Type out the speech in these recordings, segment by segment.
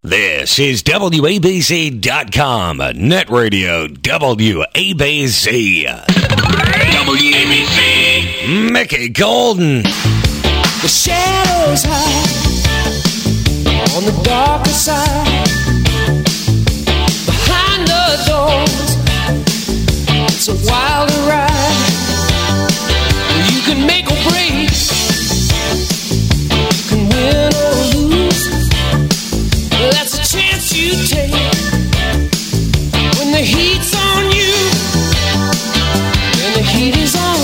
This is WABC.com, Net Radio, WABC. WABC. Mickey Golden. The shadows hide on the darker side. Behind the doors, it's a wild ride. You can make or break, you can win or lose. That's a chance you take when the heat's on you, and the heat is on.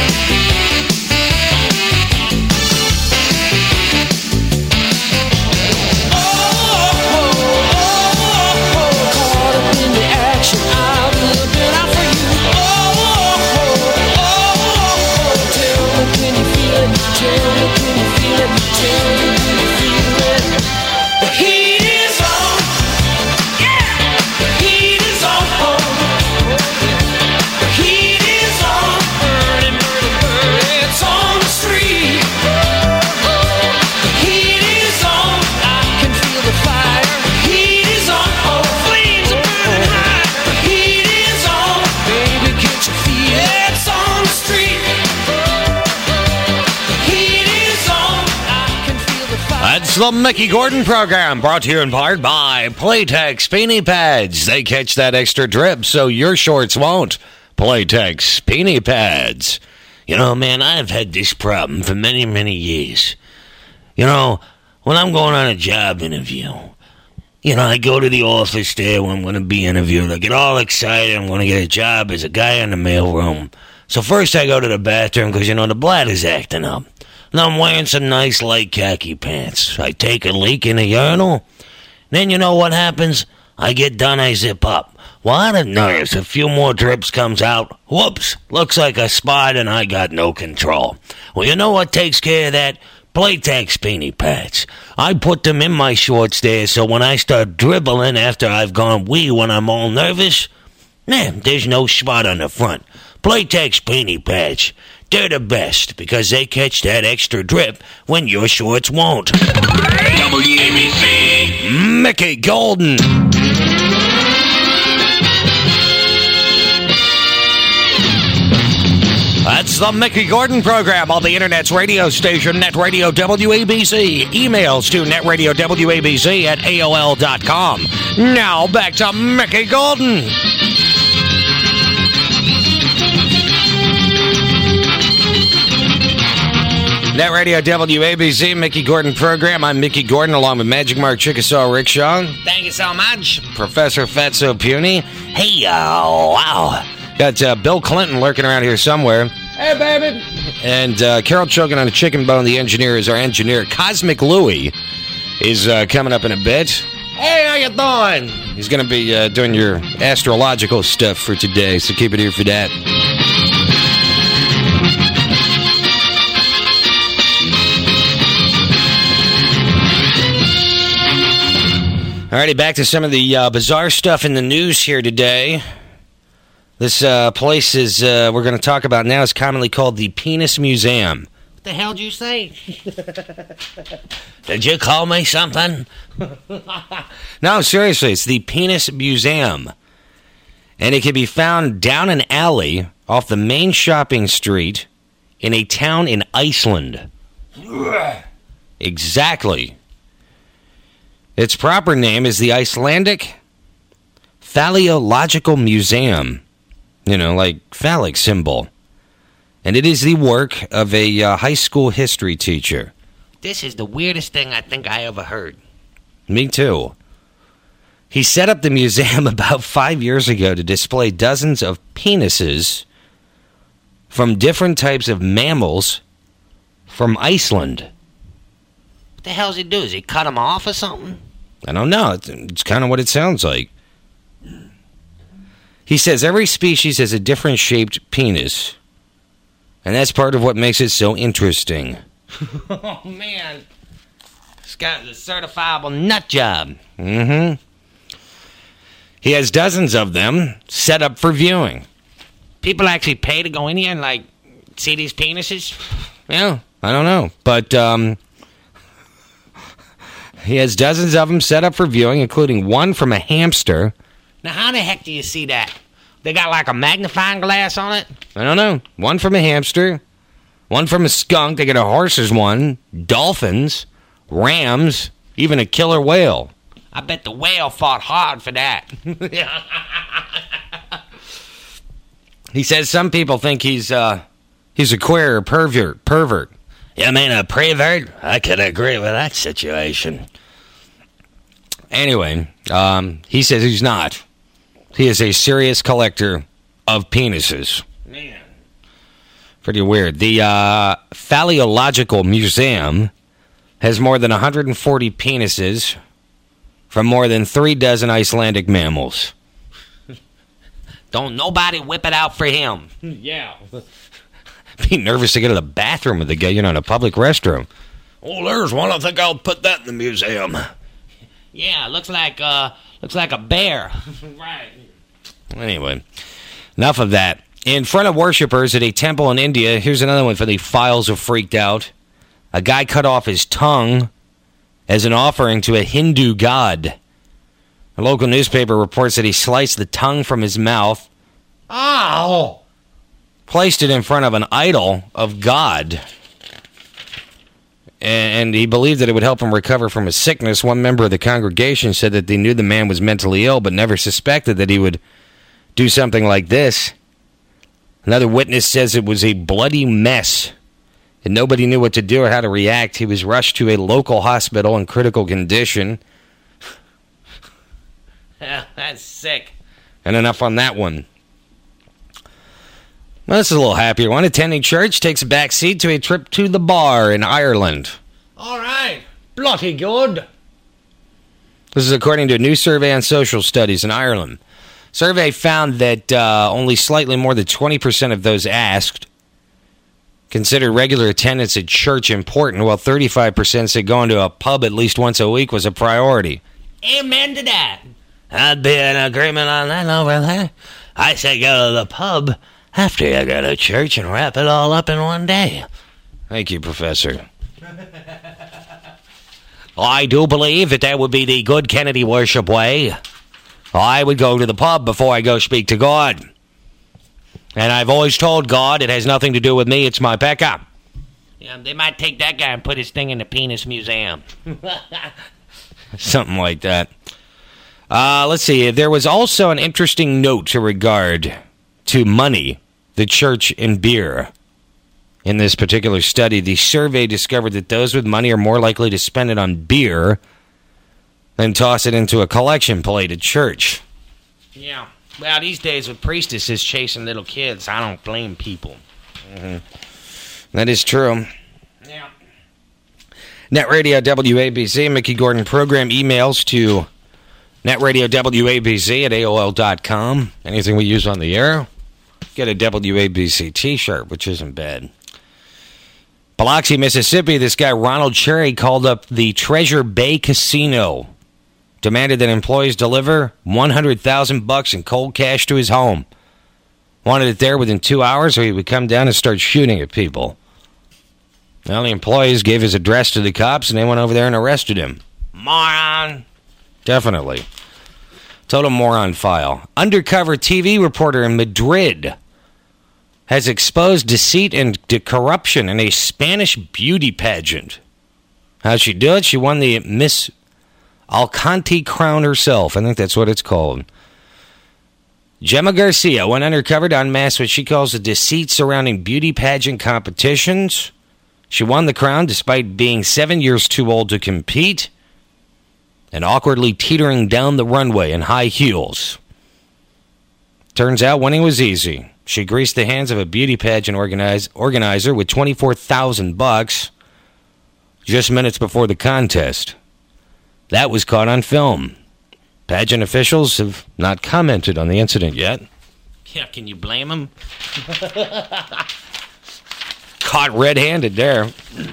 It's the Mickey Gordon program, brought to you in part by Playtex Peony Pads. They catch that extra drip so your shorts won't. Playtex Peony Pads. You know, man, I've had this problem for many, many years. You know, when I'm going on a job interview, you know, I go to the office there when I'm going to be interviewed. I get all excited. I'm going to get a job as a guy in the mailroom. So first I go to the bathroom because, you know, the bladder's acting up. And I'm wearing some nice light khaki pants. I take a leak in the urinal. Then you know what happens? I get done, I zip up. What a nurse. A few more drips comes out. Whoops. Looks like a spot and I got no control. Well, you know what takes care of that? Playtex Peony Pads. I put them in my shorts there so when I start dribbling after I've gone wee when I'm all nervous, man, there's no spot on the front. Playtex Peony Pads. They're the best because they catch that extra drip when your shorts won't. WABC. Mickey Golden. That's the Mickey Gordon program on the Internet's radio station, Net Radio WABC. Emails to netradiowabc at AOL.com. Now back to Mickey Golden. Net Radio WABC, Mickey Gordon program. I'm Mickey Gordon along with Magic Mark Chickasaw Rickshaw. Thank you so much. Professor Fatso Puny. Hey, wow. Got Bill Clinton lurking around here somewhere. Hey, baby. And Carol choking on a chicken bone. The engineer is our engineer. Cosmic Louie is coming up in a bit. Hey, how you doing? He's going to be doing your astrological stuff for today, so keep it here for that. Alrighty, back to some of the bizarre stuff in the news here today. This place is we're going to talk about now is commonly called the Penis Museum. What the hell did you say? Did you call me something? No, seriously, it's the Penis Museum. And it can be found down an alley off the main shopping street in a town in Iceland. Exactly. Its proper name is the Icelandic Phallological Museum. You know, like phallic symbol. And it is the work of a high school history teacher. This is the weirdest thing I think I ever heard. Me too. He set up the museum about 5 years ago to display dozens of penises from different types of mammals from Iceland. What the hell does he do? Does he cut them off or something? I don't know. It's kind of what it sounds like. He says every species has a different shaped penis. And that's part of what makes it so interesting. Oh, man. This guy's a certifiable nut job. Mm-hmm. He has dozens of them set up for viewing. People actually pay to go in here and, like, see these penises? Yeah, I don't know. But, He has dozens of them set up for viewing, including one from a hamster. Now, how the heck do you see that? They got like a magnifying glass on it? I don't know. One from a hamster, one from a skunk. They got a horse's one, dolphins, rams, even a killer whale. I bet the whale fought hard for that. He says some people think he's a queer or pervert. You mean a prevert? I could agree with that situation. Anyway, he says he's not. He is a serious collector of penises. Man. Pretty weird. The Phalliological Museum has more than 140 penises from more than 36 Icelandic mammals. Don't nobody whip it out for him. Yeah. Be nervous to go to the bathroom with the guy, in a public restroom. Oh, there's one. I think I'll put that in the museum. Yeah, looks like a bear. Right. Anyway, enough of that. In front of worshippers at a temple in India, here's another one for the files of freaked out. A guy cut off his tongue as an offering to a Hindu god. A local newspaper reports that he sliced the tongue from his mouth. Oh! Placed it in front of an idol of God. And he believed that it would help him recover from a sickness. One member of the congregation said that they knew the man was mentally ill, but never suspected that he would do something like this. Another witness says it was a bloody mess, and nobody knew what to do or how to react. He was rushed to a local hospital in critical condition. Yeah, that's sick. And enough on that one. Well, this is a little happier one. Attending church takes a back seat to a trip to the bar in Ireland. All right. Bloody good. This is according to a new survey on social studies in Ireland. Survey found that only slightly more than 20% of those asked considered regular attendance at church important, while 35% said going to a pub at least once a week was a priority. Amen to that. I'd be in agreement on that over there. I say go to the pub after you go to church and wrap it all up in one day. Thank you, Professor. I do believe that would be the good Kennedy worship way. I would go to the pub before I go speak to God. And I've always told God it has nothing to do with me, it's my pickup. Yeah, they might take that guy and put his thing in the penis museum. Something like that. Let's see. There was also an interesting note to regard to money, the church, and beer. In this particular study, the survey discovered that those with money are more likely to spend it on beer than toss it into a collection plate at church. Yeah. Well, these days with priestesses chasing little kids, I don't blame people. Mm-hmm. That is true. Yeah. Net Radio WABC, Mickey Gordon program emails to netradiowabc at AOL.com. Anything we use on the air, get a WABC t-shirt, which isn't bad. Biloxi, Mississippi, this guy Ronald Cherry called up the Treasure Bay Casino, demanded that employees deliver $100,000 in cold cash to his home. Wanted it there within 2 hours or he would come down and start shooting at people. Well, the employees gave his address to the cops and they went over there and arrested him. Moron. Definitely. Total moron file. Undercover TV reporter in Madrid has exposed deceit and corruption in a Spanish beauty pageant. How'd she do it? She won the Miss Alcante crown herself. I think that's what it's called. Gemma Garcia went undercover to unmask what she calls the deceit surrounding beauty pageant competitions. She won the crown despite being 7 years too old to compete and awkwardly teetering down the runway in high heels. Turns out winning was easy. She greased the hands of a beauty pageant organizer with $24,000 just minutes before the contest. That was caught on film. Pageant officials have not commented on the incident yet. Yeah, can you blame them? Caught red-handed there.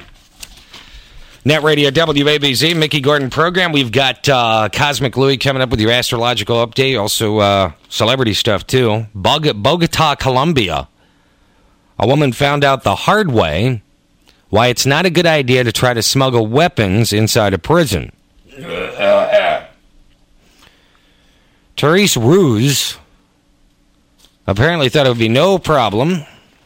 Net Radio WABC, Mickey Gordon program. We've got Cosmic Louie coming up with your astrological update. Also, celebrity stuff, too. Bogota, Colombia. A woman found out the hard way why it's not a good idea to try to smuggle weapons inside a prison. Therese Ruse apparently thought it would be no problem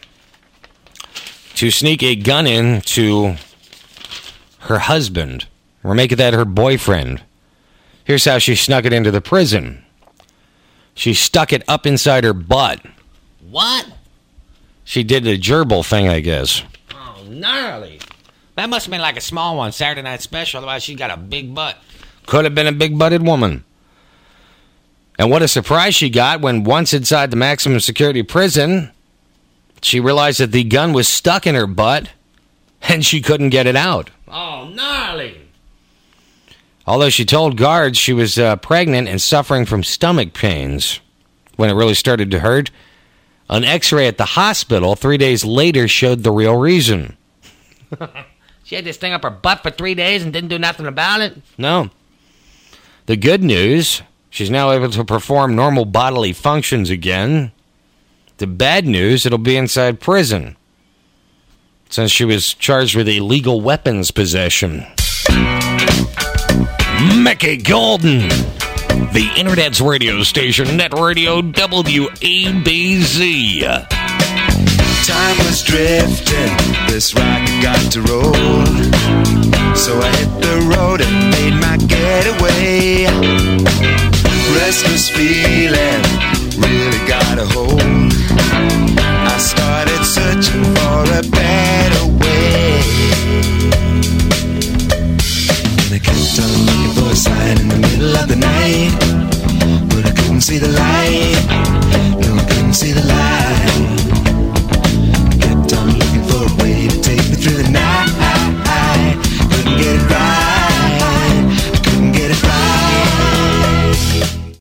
to sneak a gun into her husband, or make it that her boyfriend. Here's how she snuck it into the prison. She stuck it up inside her butt. What? She did the gerbil thing, I guess. Oh, gnarly. That must have been like a small one, Saturday Night Special. Otherwise, she got a big butt. Could have been a big-butted woman. And what a surprise she got when once inside the maximum security prison, she realized that the gun was stuck in her butt and she couldn't get it out. Oh, gnarly. Although she told guards she was pregnant and suffering from stomach pains when it really started to hurt, an x-ray at the hospital 3 days later showed the real reason. She had this thing up her butt for 3 days and didn't do nothing about it? No. The good news, she's now able to perform normal bodily functions again. The bad news, it'll be inside prison, since she was charged with illegal weapons possession. Mickey Golden, the Internet's radio station, Net Radio WABZ. Time was drifting, this rocket got to roll. So I hit the road and made my getaway. Restless feeling really got a hold. I started searching for a better way. And I kept on looking for a sign in the middle of the night, but I couldn't see the light.